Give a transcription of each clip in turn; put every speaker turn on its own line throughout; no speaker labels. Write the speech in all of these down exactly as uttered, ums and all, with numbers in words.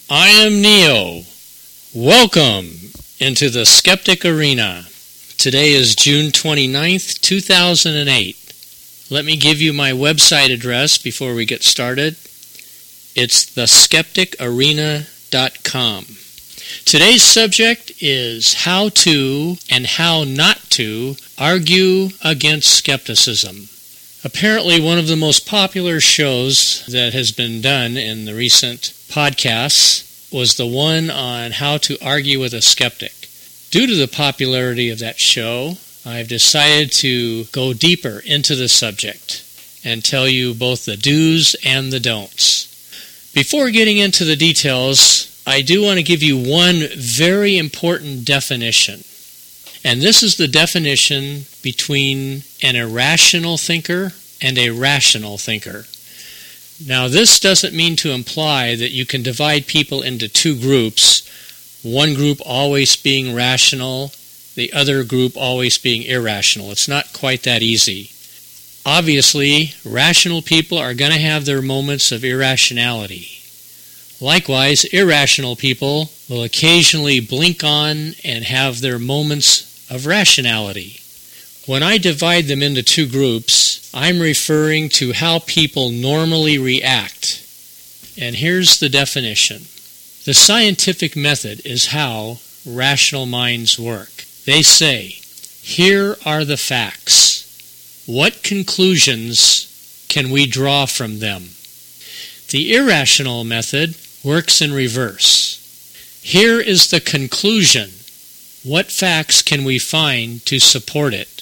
I am Neo. Welcome into the Skeptic Arena. Today is June twenty-ninth, two thousand eight. Let me give you my website address before we get started. It's the skeptic arena dot com. Today's subject is how to and how not to argue against skepticism. Apparently, one of the most popular shows that has been done in the recent podcasts was the one on how to argue with a skeptic. Due to the popularity of that show, I've decided to go deeper into the subject and tell you both the do's and the don'ts. Before getting into the details, I do want to give you one very important definition. And this is the definition between an irrational thinker and a rational thinker. Now, this doesn't mean to imply that you can divide people into two groups, one group always being rational, the other group always being irrational. It's not quite that easy. Obviously, rational people are going to have their moments of irrationality. Likewise, irrational people will occasionally blink on and have their moments of rationality. When I divide them into two groups, I'm referring to how people normally react. And here's the definition. The scientific method is how rational minds work. They say, here are the facts. What conclusions can we draw from them? The irrational method works in reverse. Here is the conclusion. What facts can we find to support it?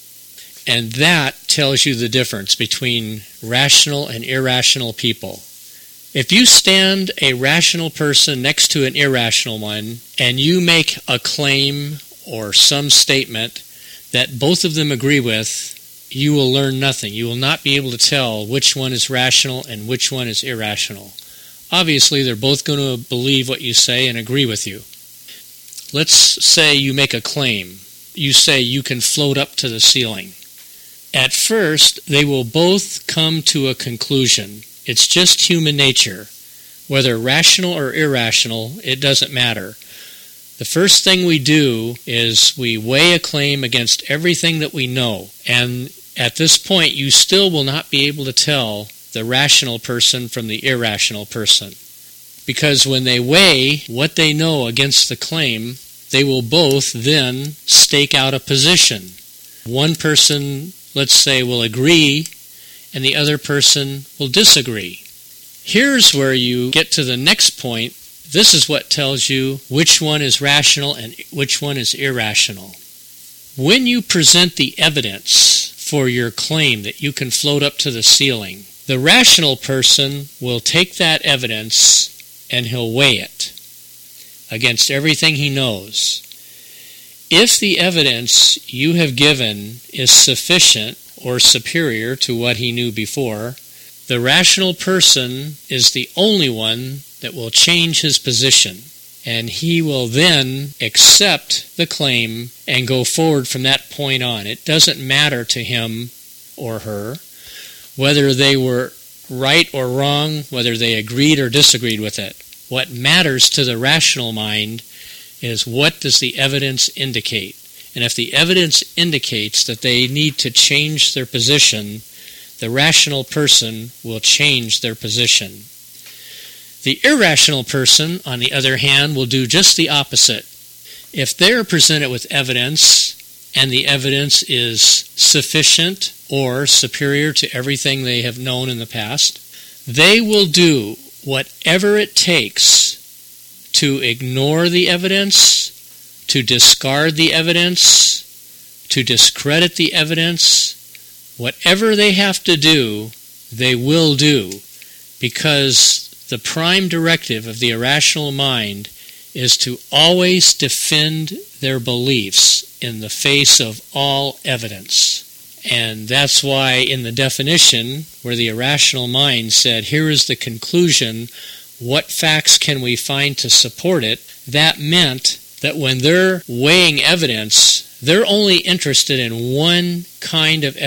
And that tells you the difference between rational and irrational people. If you stand a rational person next to an irrational one, and you make a claim or some statement that both of them agree with, you will learn nothing. You will not be able to tell which one is rational and which one is irrational. Obviously, they're both going to believe what you say and agree with you. Let's say you make a claim. You say you can float up to the ceiling. At first, they will both come to a conclusion. It's just human nature. Whether rational or irrational, it doesn't matter. The first thing we do is we weigh a claim against everything that we know. And at this point, you still will not be able to tell the rational person from the irrational person. Because when they weigh what they know against the claim, they will both then stake out a position. One person, let's say, will agree, and the other person will disagree. Here's where you get to the next point. This is what tells you which one is rational and which one is irrational. When you present the evidence for your claim that you can float up to the ceiling, the rational person will take that evidence and he'll weigh it against everything he knows. If the evidence you have given is sufficient or superior to what he knew before, the rational person is the only one that will change his position, and he will then accept the claim and go forward from that point on. It doesn't matter to him or her whether they were right or wrong, whether they agreed or disagreed with it. What matters to the rational mind is what does the evidence indicate. And if the evidence indicates that they need to change their position, the rational person will change their position. The irrational person, on the other hand, will do just the opposite. If they're presented with evidence, and the evidence is sufficient or superior to everything they have known in the past, they will do whatever it takes to ignore the evidence, to discard the evidence, to discredit the evidence. Whatever they have to do, they will do, because the prime directive of the irrational mind is to always defend their beliefs in the face of all evidence. And that's why in the definition, where the irrational mind said, here is the conclusion, what facts can we find to support it, that meant that when they're weighing evidence, they're only interested in one kind of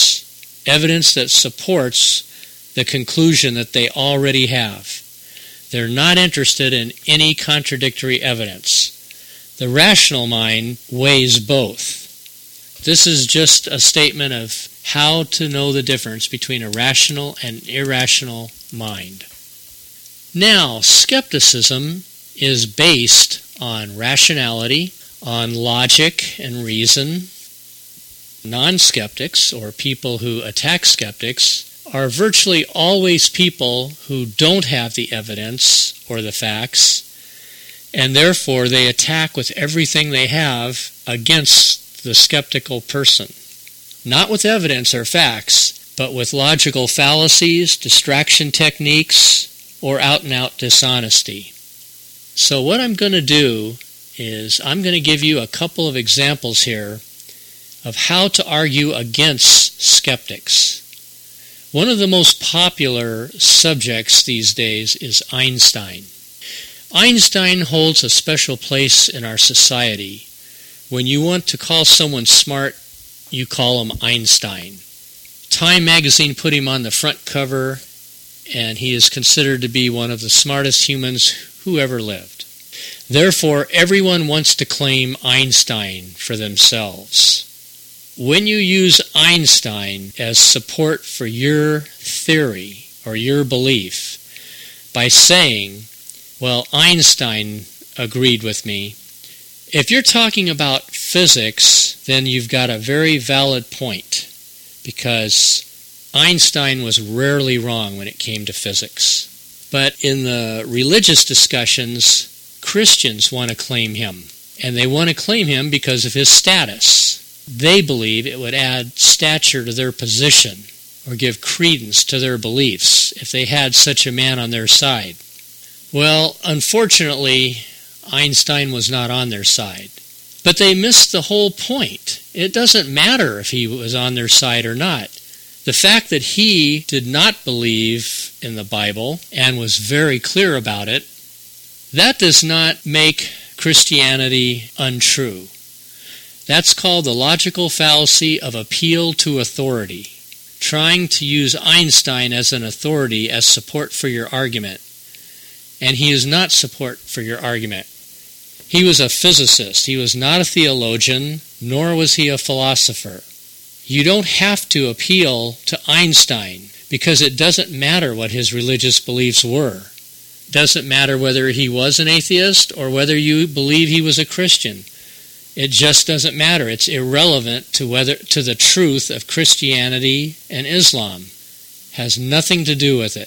evidence, evidence that supports the conclusion that they already have. They're not interested in any contradictory evidence. The rational mind weighs both. This is just a statement of how to know the difference between a rational and irrational mind. Now, skepticism is based on rationality, on logic and reason. Non-skeptics, or people who attack skeptics, are virtually always people who don't have the evidence or the facts, and therefore they attack with everything they have against the skeptical person. Not with evidence or facts, but with logical fallacies, distraction techniques, or out-and-out dishonesty. So what I'm going to do is I'm going to give you a couple of examples here of how to argue against skeptics. One of the most popular subjects these days is Einstein. Einstein holds a special place in our society. When you want to call someone smart, you call him Einstein. Time magazine put him on the front cover, and he is considered to be one of the smartest humans who ever lived. Therefore, everyone wants to claim Einstein for themselves. When you use Einstein as support for your theory or your belief by saying, well, Einstein agreed with me, if you're talking about physics, then you've got a very valid point, because Einstein was rarely wrong when it came to physics. But in the religious discussions, Christians want to claim him, and they want to claim him because of his status. They believe it would add stature to their position or give credence to their beliefs if they had such a man on their side. Well, unfortunately, Einstein was not on their side. But they missed the whole point. It doesn't matter if he was on their side or not. The fact that he did not believe in the Bible and was very clear about it, that does not make Christianity untrue. That's called the logical fallacy of appeal to authority, trying to use Einstein as an authority as support for your argument. And he is not support for your argument. He was a physicist. He was not a theologian, nor was he a philosopher. You don't have to appeal to Einstein, because it doesn't matter what his religious beliefs were. It doesn't matter whether he was an atheist or whether you believe he was a Christian. It just doesn't matter. It's irrelevant to whether to the truth of Christianity and Islam. It has nothing to do with it.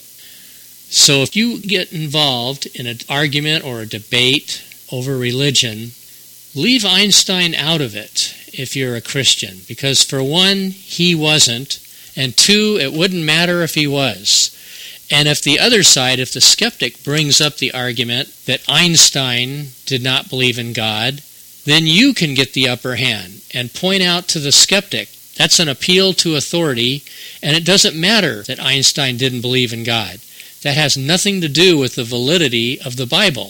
So if you get involved in an argument or a debate over religion, leave Einstein out of it if you're a Christian, because for one, he wasn't, and two, it wouldn't matter if he was. And if the other side, if the skeptic brings up the argument that Einstein did not believe in God, then you can get the upper hand and point out to the skeptic, that's an appeal to authority, and it doesn't matter that Einstein didn't believe in God. That has nothing to do with the validity of the Bible.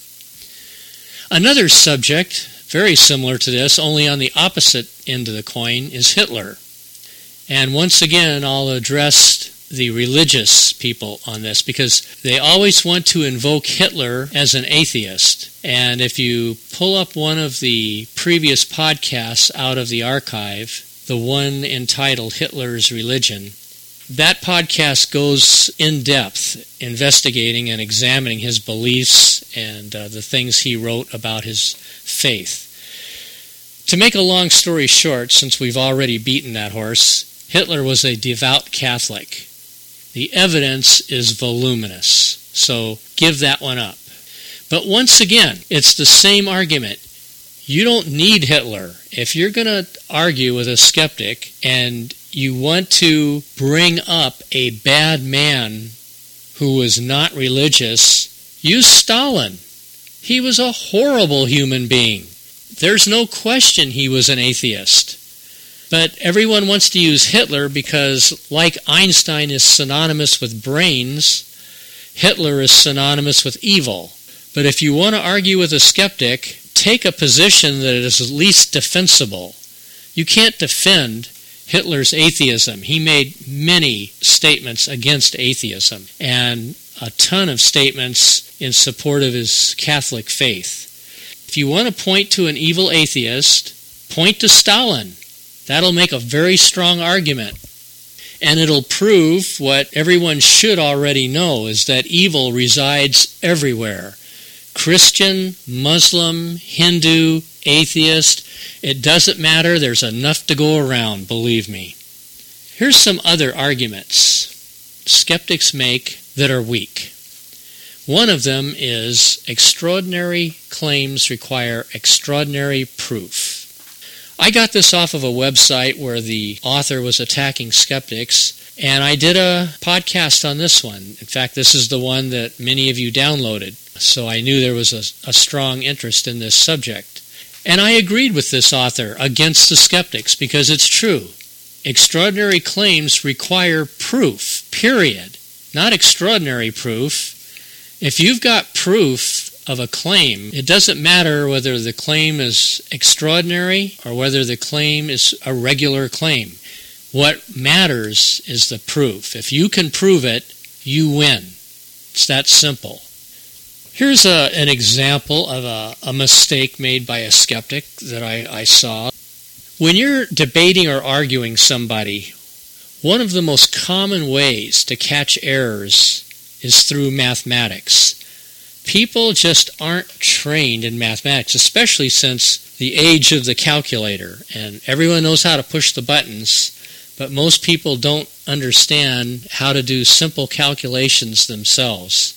Another subject, very similar to this, only on the opposite end of the coin, is Hitler. And once again, I'll address the religious people on this, because they always want to invoke Hitler as an atheist. And if you pull up one of the previous podcasts out of the archive, the one entitled Hitler's Religion, that podcast goes in depth, investigating and examining his beliefs and uh, the things he wrote about his faith. To make a long story short, since we've already beaten that horse, Hitler was a devout Catholic. The evidence is voluminous, so give that one up. But once again, it's the same argument. You don't need Hitler. If you're going to argue with a skeptic and you want to bring up a bad man who was not religious, use Stalin. He was a horrible human being. There's no question he was an atheist. But everyone wants to use Hitler because, like Einstein is synonymous with brains, Hitler is synonymous with evil. But if you want to argue with a skeptic, take a position that is at least defensible. You can't defend Hitler's atheism. He made many statements against atheism. And a ton of statements in support of his Catholic faith. If you want to point to an evil atheist, point to Stalin. That'll make a very strong argument. And it'll prove what everyone should already know, is that evil resides everywhere. Christian, Muslim, Hindu, atheist, it doesn't matter. There's enough to go around, believe me. Here's some other arguments skeptics make that are weak. One of them is extraordinary claims require extraordinary proof. I got this off of a website where the author was attacking skeptics, and I did a podcast on this one. In fact, this is the one that many of you downloaded, so I knew there was a, a strong interest in this subject. And I agreed with this author against the skeptics because it's true. Extraordinary claims require proof, period. Not extraordinary proof. If you've got proof of a claim, it doesn't matter whether the claim is extraordinary or whether the claim is a regular claim. What matters is the proof. If you can prove it, you win. It's that simple. Here's a, an example of a, a mistake made by a skeptic that I, I saw. When you're debating or arguing somebody, one of the most common ways to catch errors is through mathematics. People just aren't trained in mathematics, especially since the age of the calculator. And everyone knows how to push the buttons, but most people don't understand how to do simple calculations themselves.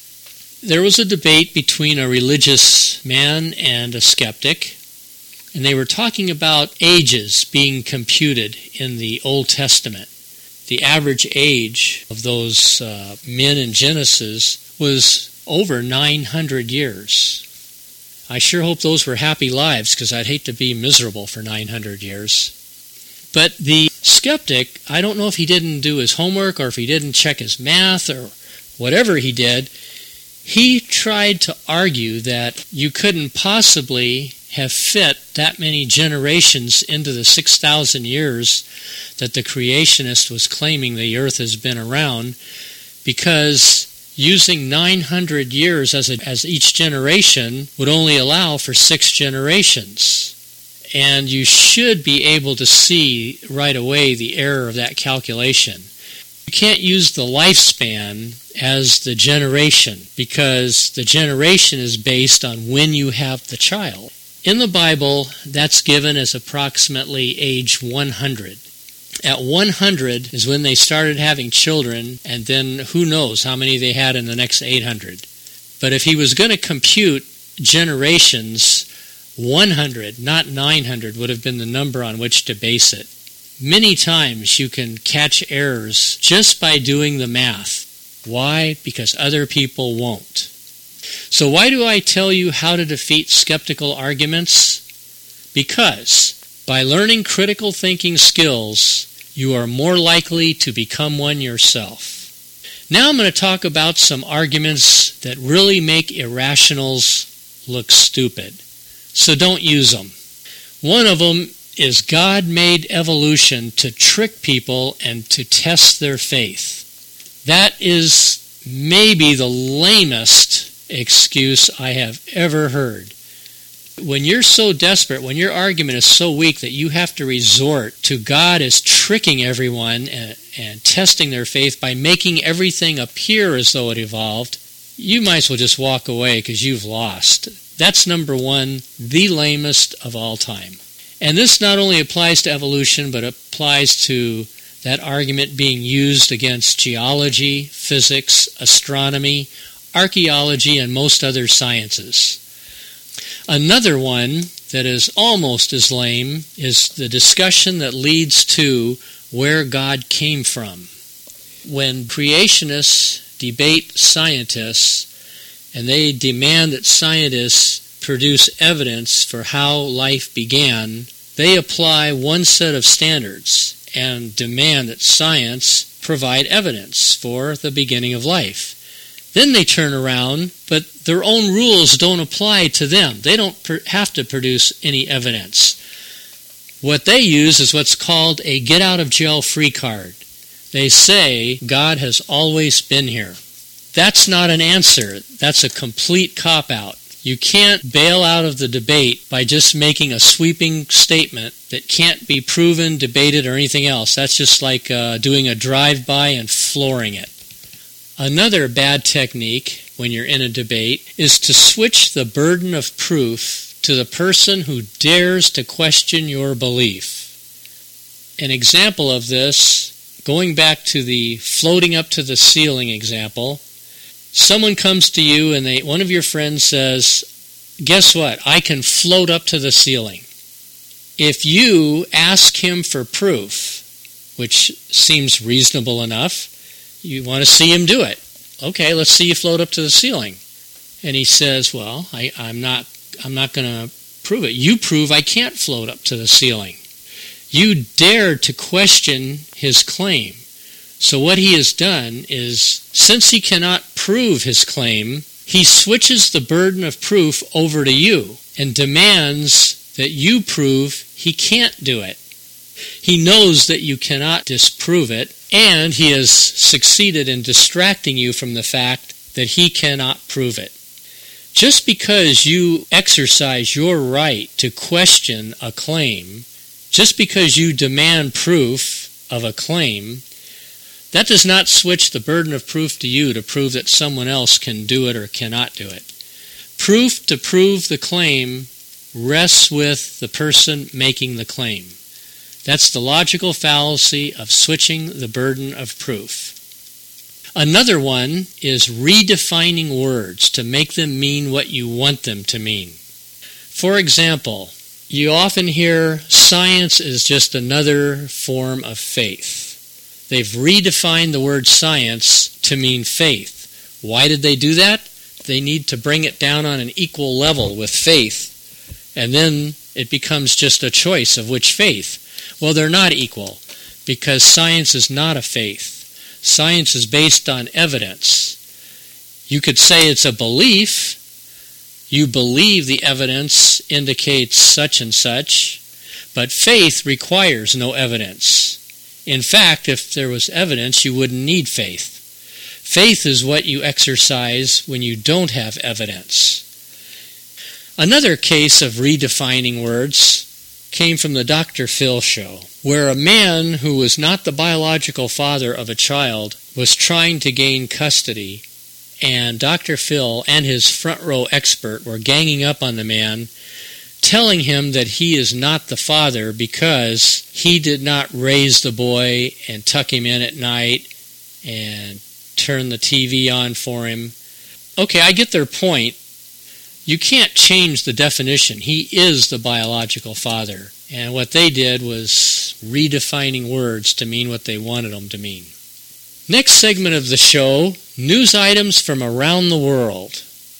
There was a debate between a religious man and a skeptic, and they were talking about ages being computed in the Old Testament. The average age of those uh, men in Genesis was over nine hundred years. I sure hope those were happy lives, because I'd hate to be miserable for nine hundred years. But the skeptic, I don't know if he didn't do his homework or if he didn't check his math or whatever he did, he tried to argue that you couldn't possibly have fit that many generations into the six thousand years that the creationist was claiming the earth has been around, because using nine hundred years as, a, as each generation would only allow for six generations. And you should be able to see right away the error of that calculation. You can't use the lifespan as the generation, because the generation is based on when you have the child. In the Bible, that's given as approximately age one hundred. At one hundred is when they started having children, and then who knows how many they had in the next eight hundred. But if he was going to compute generations, one hundred, not nine hundred, would have been the number on which to base it. Many times you can catch errors just by doing the math. Why? Because other people won't. So why do I tell you how to defeat skeptical arguments? Because by learning critical thinking skills, you are more likely to become one yourself. Now I'm going to talk about some arguments that really make irrationals look stupid. So don't use them. One of them is God made evolution to trick people and to test their faith. That is maybe the lamest excuse I have ever heard. When you're so desperate, when your argument is so weak that you have to resort to God as tricking everyone and, and testing their faith by making everything appear as though it evolved, you might as well just walk away, because you've lost. That's number one, the lamest of all time. And this not only applies to evolution, but applies to that argument being used against geology, physics, astronomy, archaeology, and most other sciences. Another one that is almost as lame is the discussion that leads to where God came from. When creationists debate scientists, and they demand that scientists produce evidence for how life began, they apply one set of standards and demand that science provide evidence for the beginning of life. Then they turn around, but their own rules don't apply to them. They don't per- have to produce any evidence. What they use is what's called a get-out-of-jail-free card. They say God has always been here. That's not an answer. That's a complete cop-out. You can't bail out of the debate by just making a sweeping statement that can't be proven, debated, or anything else. That's just like uh, doing a drive-by and flooring it. Another bad technique when you're in a debate is to switch the burden of proof to the person who dares to question your belief. An example of this, going back to the floating up to the ceiling example, someone comes to you and they, one of your friends says, guess what? I can float up to the ceiling. If you ask him for proof, which seems reasonable enough, you want to see him do it. Okay, let's see you float up to the ceiling. And he says, well, I, I'm not, I'm not going to prove it. You prove I can't float up to the ceiling. You dared to question his claim. So what he has done is, since he cannot prove his claim, he switches the burden of proof over to you and demands that you prove he can't do it. He knows that you cannot disprove it, and he has succeeded in distracting you from the fact that he cannot prove it. Just because you exercise your right to question a claim, just because you demand proof of a claim, that does not switch the burden of proof to you to prove that someone else can do it or cannot do it. Proof to prove the claim rests with the person making the claim. That's the logical fallacy of switching the burden of proof. Another one is redefining words to make them mean what you want them to mean. For example, you often hear science is just another form of faith. They've redefined the word science to mean faith. Why did they do that? They need to bring it down on an equal level with faith, and then it becomes just a choice of which faith. Well, they're not equal, because science is not a faith. Science is based on evidence. You could say it's a belief. You believe the evidence indicates such and such, but faith requires no evidence. In fact, if there was evidence, you wouldn't need faith. Faith is what you exercise when you don't have evidence. Another case of redefining words came from the Doctor Phil show, where a man who was not the biological father of a child was trying to gain custody, and Doctor Phil and his front row expert were ganging up on the man, telling him that he is not the father because he did not raise the boy and tuck him in at night and turn the T V on for him. Okay, I get their point. You can't change the definition. He is the biological father. And what they did was redefining words to mean what they wanted them to mean. Next segment of the show, news items from around the world.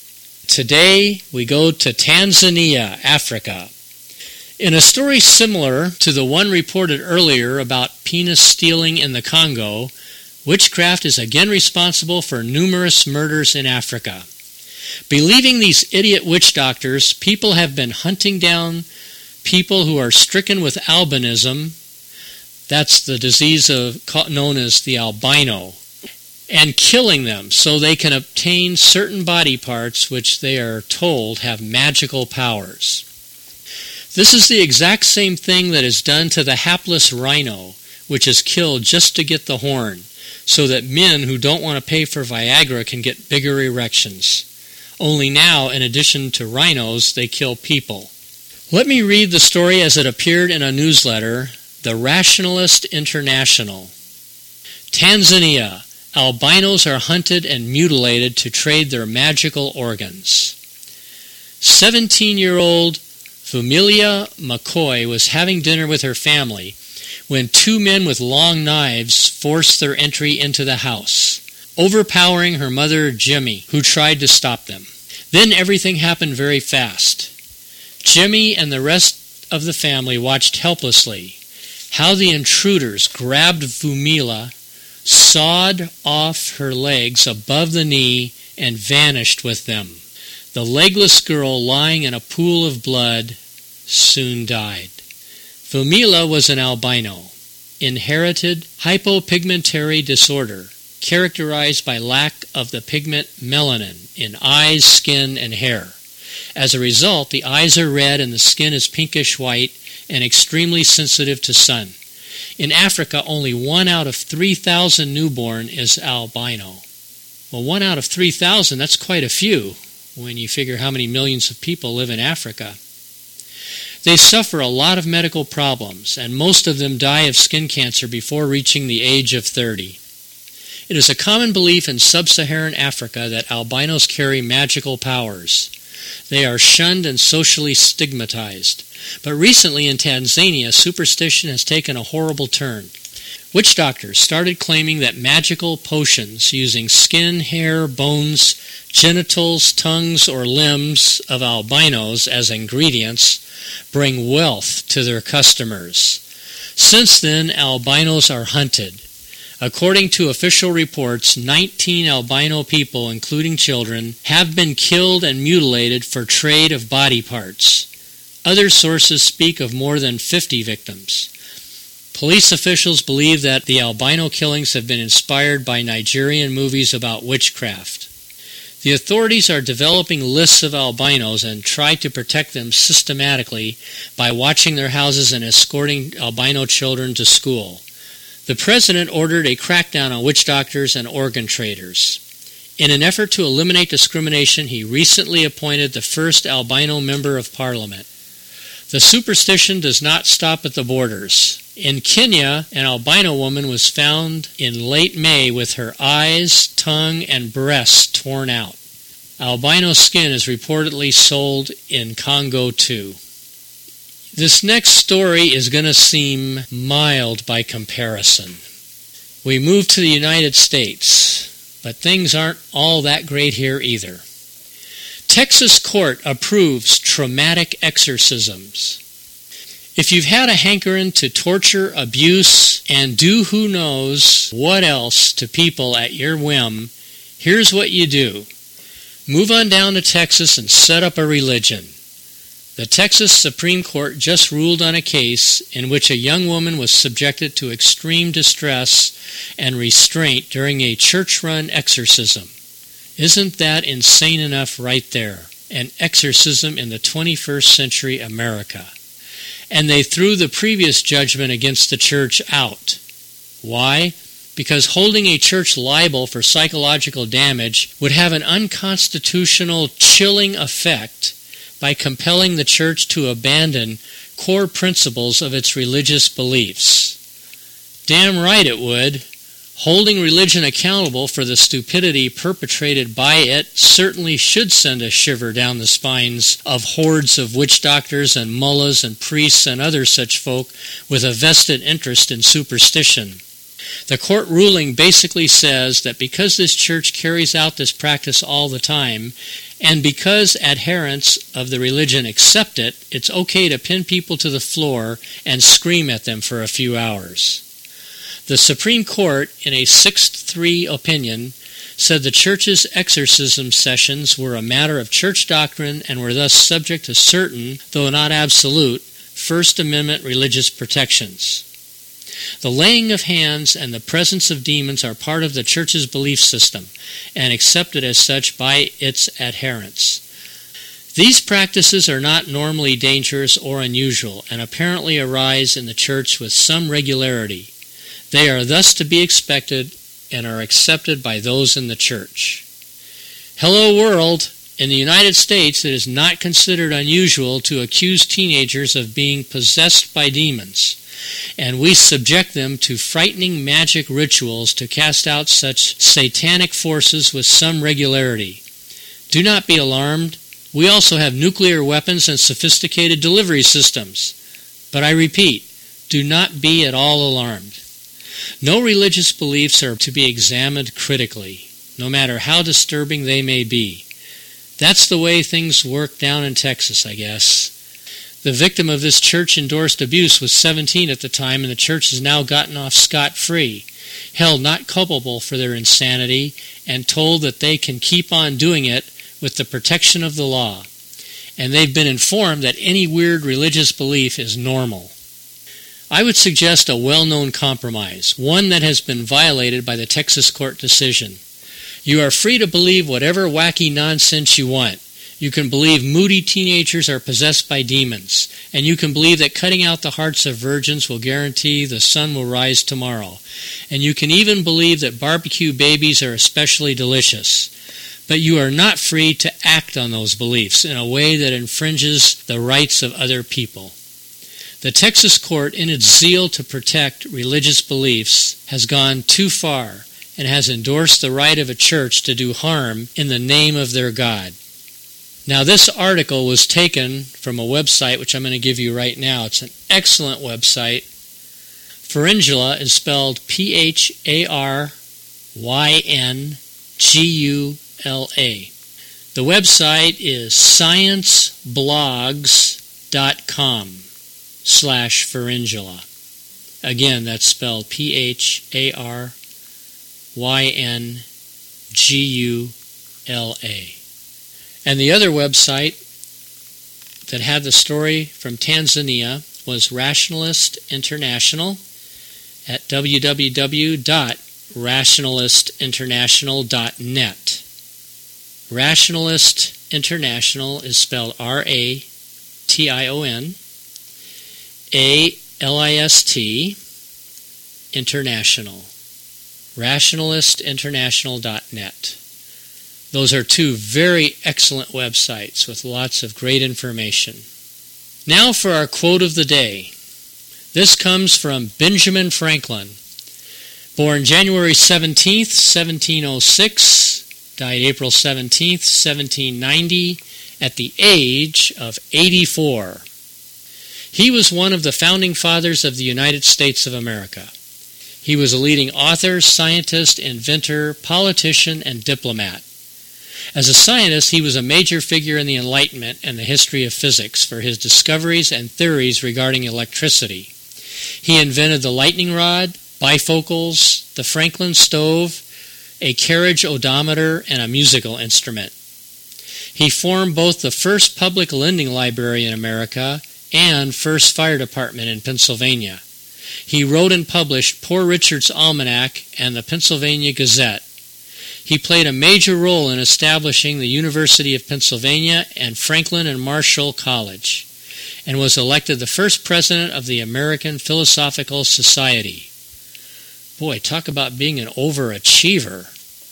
Today, we go to Tanzania, Africa. In a story similar to the one reported earlier about penis stealing in the Congo, witchcraft is again responsible for numerous murders in Africa. Believing these idiot witch doctors, people have been hunting down people who are stricken with albinism, that's the disease of, known as the albino, and killing them so they can obtain certain body parts which they are told have magical powers. This is the exact same thing that is done to the hapless rhino, which is killed just to get the horn, so that men who don't want to pay for Viagra can get bigger erections. Only now, in addition to rhinos, they kill people. Let me read the story as it appeared in a newsletter, The Rationalist International. Tanzania. Albinos are hunted and mutilated to trade their magical organs. seventeen-year-old Vumilia McCoy was having dinner with her family when two men with long knives forced their entry into the house, overpowering her mother Jimmy, who tried to stop them. Then everything happened very fast. Jimmy and the rest of the family watched helplessly how the intruders grabbed Vumila, sawed off her legs above the knee, and vanished with them. The legless girl, lying in a pool of blood, soon died. Vumila was an albino, inherited hypopigmentary disorder, characterized by lack of the pigment melanin in eyes, skin, and hair. As a result, the eyes are red and the skin is pinkish white and extremely sensitive to sun. In Africa, only one out of three thousand newborn is albino. Well, one out of three thousand, that's quite a few when you figure how many millions of people live in Africa. They suffer a lot of medical problems, and most of them die of skin cancer before reaching the age of thirty. It is a common belief in sub-Saharan Africa that albinos carry magical powers. They are shunned and socially stigmatized. But recently in Tanzania, superstition has taken a horrible turn. Witch doctors started claiming that magical potions using skin, hair, bones, genitals, tongues, or limbs of albinos as ingredients bring wealth to their customers. Since then, albinos are hunted. According to official reports, nineteen albino people, including children, have been killed and mutilated for trade of body parts. Other sources speak of more than fifty victims. Police officials believe that the albino killings have been inspired by Nigerian movies about witchcraft. The authorities are developing lists of albinos and try to protect them systematically by watching their houses and escorting albino children to school. The president ordered a crackdown on witch doctors and organ traders. In an effort to eliminate discrimination, he recently appointed the first albino member of parliament. The superstition does not stop at the borders. In Kenya, an albino woman was found in late May with her eyes, tongue, and breasts torn out. Albino skin is reportedly sold in Congo too. This next story is going to seem mild by comparison. We move to the United States, but things aren't all that great here either. Texas court approves traumatic exorcisms. If you've had a hankering to torture, abuse, and do who knows what else to people at your whim, here's what you do. Move on down to Texas and set up a religion. The Texas Supreme Court just ruled on a case in which a young woman was subjected to extreme distress and restraint during a church-run exorcism. Isn't that insane enough right there? An exorcism in the twenty-first century America. And they threw the previous judgment against the church out. Why? Because holding a church liable for psychological damage would have an unconstitutional, chilling effect by compelling the church to abandon core principles of its religious beliefs. Damn right it would. Holding religion accountable for the stupidity perpetrated by it certainly should send a shiver down the spines of hordes of witch doctors and mullahs and priests and other such folk with a vested interest in superstition. The court ruling basically says that because this church carries out this practice all the time, and because adherents of the religion accept it, it's okay to pin people to the floor and scream at them for a few hours. The Supreme Court, in a six three opinion, said the church's exorcism sessions were a matter of church doctrine and were thus subject to certain, though not absolute, First Amendment religious protections. The laying of hands and the presence of demons are part of the church's belief system and accepted as such by its adherents. These practices are not normally dangerous or unusual and apparently arise in the church with some regularity. They are thus to be expected and are accepted by those in the church. Hello world! In the United States, it is not considered unusual to accuse teenagers of being possessed by demons, and we subject them to frightening magic rituals to cast out such satanic forces with some regularity. Do not be alarmed. We also have nuclear weapons and sophisticated delivery systems. But I repeat, do not be at all alarmed. No religious beliefs are to be examined critically, no matter how disturbing they may be. That's the way things work down in Texas, I guess. The victim of this church-endorsed abuse was seventeen at the time, and the church has now gotten off scot-free, held not culpable for their insanity, and told that they can keep on doing it with the protection of the law. And they've been informed that any weird religious belief is normal. I would suggest a well-known compromise, one that has been violated by the Texas court decision. You are free to believe whatever wacky nonsense you want. You can believe moody teenagers are possessed by demons, and you can believe that cutting out the hearts of virgins will guarantee the sun will rise tomorrow. And you can even believe that barbecue babies are especially delicious. But you are not free to act on those beliefs in a way that infringes the rights of other people. The Texas court, in its zeal to protect religious beliefs, has gone too far and has endorsed the right of a church to do harm in the name of their God. Now, this article was taken from a website which I'm going to give you right now. It's an excellent website. Pharyngula is spelled P H A R Y N G U L A. The website is scienceblogs dot com slash Pharyngula. Again, that's spelled P H A R Y N G U L A. And the other website that had the story from Tanzania was Rationalist International at w w w dot rationalist international dot net. Rationalist International is spelled R A T I O N A L I S T International. rationalist international dot net. Those are two very excellent websites with lots of great information. Now for our quote of the day. This comes from Benjamin Franklin. Born January seventeenth, seventeen oh six, died April seventeenth, seventeen ninety, at the age of eighty-four. He was one of the founding fathers of the United States of America. He was a leading author, scientist, inventor, politician, and diplomat. As a scientist, he was a major figure in the Enlightenment and the history of physics for his discoveries and theories regarding electricity. He invented the lightning rod, bifocals, the Franklin stove, a carriage odometer, and a musical instrument. He formed both the first public lending library in America and first fire department in Pennsylvania. He wrote and published Poor Richard's Almanac and the Pennsylvania Gazette. He played a major role in establishing the University of Pennsylvania and Franklin and Marshall College, and was elected the first president of the American Philosophical Society. Boy, talk about being an overachiever.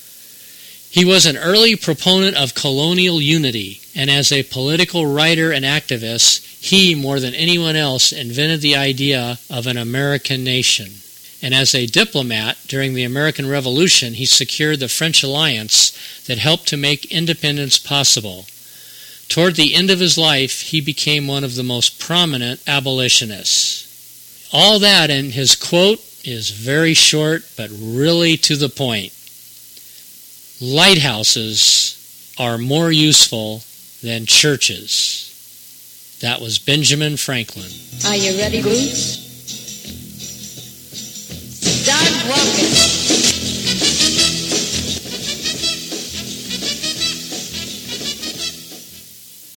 He was an early proponent of colonial unity, and as a political writer and activist, he, more than anyone else, invented the idea of an American nation. And as a diplomat during the American Revolution, he secured the French alliance that helped to make independence possible. Toward the end of his life, he became one of the most prominent abolitionists. All that in his quote is very short, but really to the point. Lighthouses are more useful than churches. That was Benjamin Franklin.
Are you ready, Bruce? Start walking.